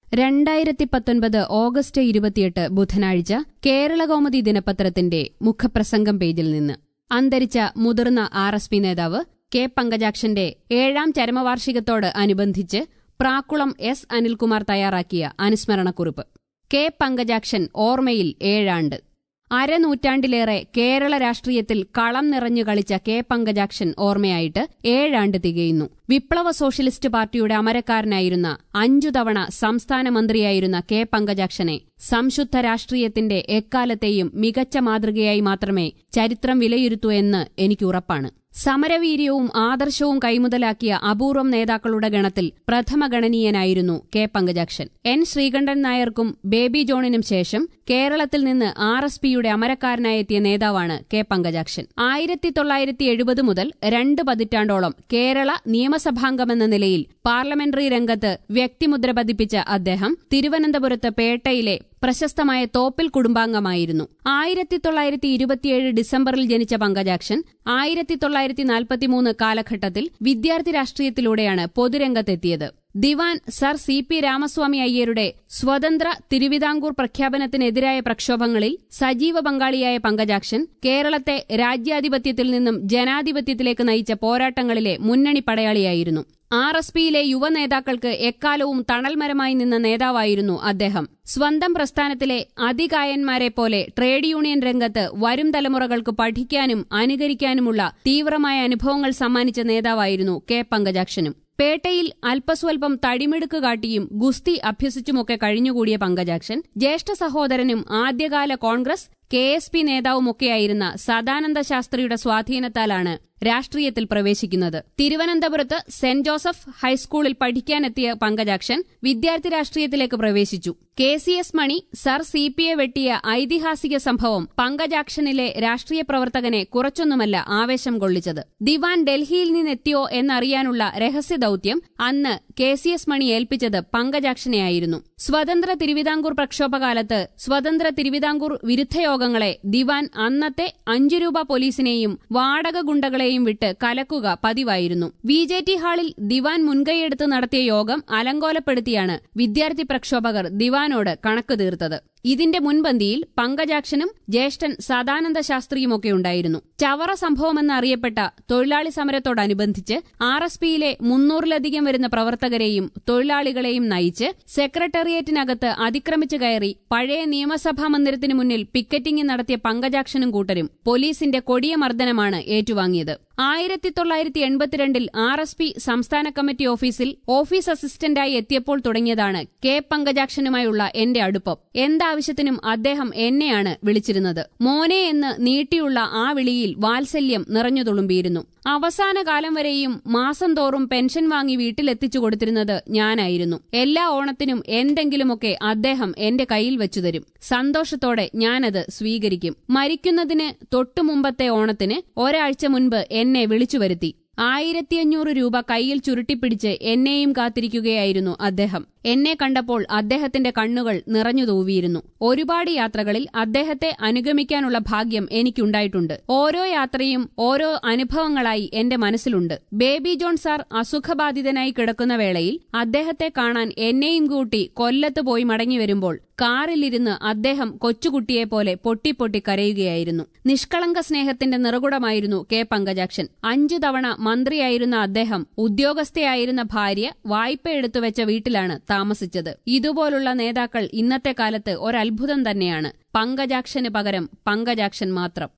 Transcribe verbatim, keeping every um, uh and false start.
രണ്ടായിരത്തി പത്തൊൻപത് ഓഗസ്റ്റ് ഇരുപത്തിയെട്ട് ബുധനാഴ്ച കേരളകൗമുദി ദിനപത്രത്തിന്റെ മുഖപ്രസംഗം പേജിൽ നിന്ന് അന്തരിച്ച മുതിർന്ന ആർ എസ് പി നേതാവ് കെ പങ്കജാക്ഷന്റെ ഏഴാം ചരമവാർഷികത്തോട് അനുബന്ധിച്ച് പ്രാക്കുളം എസ് അനിൽകുമാർ തയ്യാറാക്കിയ അനുസ്മരണക്കുറിപ്പ്. കെ പങ്കജാക്ഷൻ ഓർമ്മയിൽ ഏഴാണ്ട്. അരനൂറ്റാണ്ടിലേറെ കേരള രാഷ്ട്രീയത്തിൽ കളം നിറഞ്ഞു കളിച്ച കെ പങ്കജാക്ഷൻ ഓർമ്മയായിട്ട് ഏഴാണ്ട് തികയുന്നു. വിപ്ലവ സോഷ്യലിസ്റ്റ് പാർട്ടിയുടെ അമരക്കാരനായിരുന്ന അഞ്ചു തവണ സംസ്ഥാന മന്ത്രിയായിരുന്ന കെ പങ്കജാക്ഷനെ സംശുദ്ധ രാഷ്ട്രീയത്തിന്റെ എക്കാലത്തെയും മികച്ച മാതൃകയായി മാത്രമേ ചരിത്രം വിലയിരുത്തൂ എന്ന് എനിക്കുറപ്പാണ്. സമരവീര്യവും ആദർശവും കൈമുതലാക്കിയ അപൂർവം നേതാക്കളുടെ ഗണത്തിൽ പ്രഥമഗണനീയനായിരുന്നു കെ പങ്കജാക്ഷൻ. എൻ ശ്രീകണ്ഠൻ നായർക്കും ബേബി ജോണിനും ശേഷം കേരളത്തിൽ നിന്ന് ആർ എസ് പിയുടെ അമരക്കാരനായെത്തിയ നേതാവാണ് കെ പങ്കജാക്ഷൻ. ആയിരത്തി തൊള്ളായിരത്തി എഴുപത് മുതൽ രണ്ട് പതിറ്റാണ്ടോളം കേരള നിയമസഭാംഗമെന്ന നിലയിൽ പാർലമെന്ററി രംഗത്ത് വ്യക്തിമുദ്ര പതിപ്പിച്ച അദ്ദേഹം തിരുവനന്തപുരത്ത് പേട്ടയിലെ പ്രശസ്തമായ തോപ്പിൽ കുടുംബാംഗമായിരുന്നു. ആയിരത്തി തൊള്ളായിരത്തി ഇരുപത്തിയേഴ് ഡിസംബറിൽ ജനിച്ച പങ്കജാക്ഷൻ ആയിരത്തി തൊള്ളായിരത്തി നാൽപ്പത്തിമൂന്ന് കാലഘട്ടത്തിൽ വിദ്യാർത്ഥി രാഷ്ട്രീയത്തിലൂടെയാണ് പൊതുരംഗത്തെത്തിയത്. ദിവാൻ സർ സി പി രാമസ്വാമി അയ്യരുടെ സ്വതന്ത്ര തിരുവിതാംകൂർ പ്രഖ്യാപനത്തിനെതിരായ പ്രക്ഷോഭങ്ങളിൽ സജീവ പങ്കാളിയായ പങ്കജാക്ഷൻ കേരളത്തെ രാജ്യാധിപത്യത്തിൽ നിന്നും ജനാധിപത്യത്തിലേക്ക് നയിച്ച പോരാട്ടങ്ങളിലെ മുന്നണി പടയാളിയായിരുന്നു. ആർ എസ് പിയിലെ യുവനേതാക്കൾക്ക് എക്കാലവും തണൽമരമായി നിന്ന നേതാവായിരുന്നു അദ്ദേഹം. സ്വന്തം പ്രസ്ഥാനത്തിലെ അതികായന്മാരെപ്പോലെ ട്രേഡ് യൂണിയൻ രംഗത്ത് വരും തലമുറകൾക്ക് പഠിക്കാനും അനുകരിക്കാനുമുള്ള തീവ്രമായ അനുഭവങ്ങൾ സമ്മാനിച്ച നേതാവായിരുന്നു കെ പങ്കജാക്ഷനും. പേട്ടയിൽ അല്പസ്വല്പം തടിമിടുക്ക് കാട്ടിയും ഗുസ്തി അഭ്യസിച്ചുമൊക്കെ കഴിഞ്ഞുകൂടിയ പങ്കജാക്ഷൻ ജ്യേഷ്ഠ സഹോദരനും ആദ്യകാല കോൺഗ്രസ് കെ എസ് പി നേതാവുമൊക്കെയായിരുന്ന സദാനന്ദ ശാസ്ത്രിയുടെ സ്വാധീനത്താലാണ് രാഷ്ട്രീയത്തിൽ പ്രവേശിക്കുന്നത്. തിരുവനന്തപുരത്ത് സെന്റ് ജോസഫ് ഹൈസ്കൂളിൽ പഠിക്കാനെത്തിയ പങ്കജാക്ഷൻ വിദ്യാർത്ഥി രാഷ്ട്രീയത്തിലേക്ക് പ്രവേശിച്ചു. K C S Mani sir C പിയെ വെട്ടിയ ഐതിഹാസിക സംഭവം പങ്കജാക്ഷനിലെ രാഷ്ട്രീയ പ്രവർത്തകനെ കുറച്ചൊന്നുമല്ല ആവേശം കൊള്ളിച്ചത്. ദിവാൻ ഡൽഹിയിൽ നിന്നെത്തിയോ എന്നറിയാനുള്ള രഹസ്യ ദൌത്യം അന്ന് കെ സി എസ് മണി ഏൽപ്പിച്ചത് പങ്കജാക്ഷനെയായിരുന്നു. സ്വതന്ത്ര തിരുവിതാംകൂർ പ്രക്ഷോഭകാലത്ത് സ്വതന്ത്ര തിരുവിതാംകൂർ വിരുദ്ധയോഗങ്ങളെ ദിവാൻ അന്നത്തെ അഞ്ചു രൂപ പോലീസിനെയും വാടക ഗുണ്ടകളെയും വിട്ട് കലക്കുക പതിവായിരുന്നു. വി ജെ ടി ഹാളിൽ ദിവാൻ മുൻകൈയെടുത്ത് നടത്തിയ യോഗം അലങ്കോലപ്പെടുത്തിയാണ് വിദ്യാർത്ഥി പ്രക്ഷോഭകർ ദിവാനോട് കണക്ക് തീർത്തത്. ഇതിന്റെ മുൻപന്തിയിൽ പങ്കജാക്ഷനും ജ്യേഷ്ഠൻ സദാനന്ദ ശാസ്ത്രിയുമൊക്കെ ഉണ്ടായിരുന്നു. ചവറ സംഭവമെന്നറിയപ്പെട്ട തൊഴിലാളി സമരത്തോടനുബന്ധിച്ച് ആർ എസ് പിയിലെ മുന്നൂറിലധികം വരുന്ന പ്രവർത്തകരെയും തൊഴിലാളികളെയും നയിച്ച് സെക്രട്ടേറിയറ്റിനകത്ത് അതിക്രമിച്ചു കയറി പഴയ നിയമസഭാ മന്ദിരത്തിനു മുന്നിൽ പിക്കറ്റിംഗ് നടത്തിയ പങ്കജാക്ഷനും കൂട്ടരും പോലീസിന്റെ കൊടിയ മർദ്ദനമാണ് ഏറ്റുവാങ്ങിയത്. ആയിരത്തി തൊള്ളായിരത്തി എൺപത്തിരണ്ടിൽ ആർ എസ് പി സംസ്ഥാന കമ്മിറ്റി ഓഫീസിൽ ഓഫീസ് അസിസ്റ്റന്റായി എത്തിയപ്പോൾ തുടങ്ങിയതാണ് കെ പങ്കജാക്ഷനുമായുള്ള എന്റെ അടുപ്പം. എന്താവശ്യത്തിനും അദ്ദേഹം എന്നെയാണ് വിളിച്ചിരുന്നത്. മോനെ എന്ന് നീട്ടിയുള്ള ആ വിളിയിൽ വാത്സല്യം നിറഞ്ഞു തുളുമ്പിയിരുന്നു. അവസാന കാലം വരെയും മാസം തോറും പെൻഷൻ വാങ്ങി വീട്ടിലെത്തിച്ചു കൊടുത്തിരുന്നത് ഞാനായിരുന്നു. എല്ലാ ഓണത്തിനും എന്തെങ്കിലുമൊക്കെ അദ്ദേഹം എന്റെ കയ്യിൽ വെച്ചുതരും. സന്തോഷത്തോടെ ഞാനത് സ്വീകരിക്കും. മരിക്കുന്നതിന് തൊട്ടുമുമ്പത്തെ ഓണത്തിന് ഒരാഴ്ച മുൻപ് എന്നെ വിളിച്ചുവരുത്തി ആയിരത്തിയഞ്ഞൂറ് രൂപ കൈയിൽ ചുരുട്ടിപ്പിടിച്ച് എന്നെയും കാത്തിരിക്കുകയായിരുന്നു അദ്ദേഹം. എന്നെ കണ്ടപ്പോൾ അദ്ദേഹത്തിന്റെ കണ്ണുകൾ നിറഞ്ഞു തൂവിയിരുന്നു. ഒരുപാട് യാത്രകളിൽ അദ്ദേഹത്തെ അനുഗമിക്കാനുള്ള ഭാഗ്യം എനിക്കുണ്ടായിട്ടുണ്ട്. ഓരോ യാത്രയും ഓരോ അനുഭവങ്ങളായി എന്റെ മനസ്സിലുണ്ട്. ബേബി ജോൺ സാർ അസുഖബാധിതനായി കിടക്കുന്ന വേളയിൽ അദ്ദേഹത്തെ കാണാൻ എന്നെയും കൂട്ടി കൊല്ലത്ത് പോയി മടങ്ങി വരുമ്പോൾ കാറിലിരുന്ന് അദ്ദേഹം കൊച്ചുകുട്ടിയെപ്പോലെ പൊട്ടിപ്പൊട്ടി കരയുകയായിരുന്നു. നിഷ്കളങ്ക സ്നേഹത്തിന്റെ നിറകുടമായിരുന്നു കെ പങ്കജാക്ഷൻ. അഞ്ചു തവണ മന്ത്രിയായിരുന്ന അദ്ദേഹം ഉദ്യോഗസ്ഥയായിരുന്ന ഭാര്യ വായ്പയെടുത്തുവെച്ച വീട്ടിലാണ് താമസിച്ചത്. ഇതുപോലുള്ള നേതാക്കൾ ഇന്നത്തെ കാലത്ത് ഒരത്ഭുതം തന്നെയാണ്. പങ്കജാക്ഷന് പകരം പങ്കജാക്ഷൻ മാത്രം.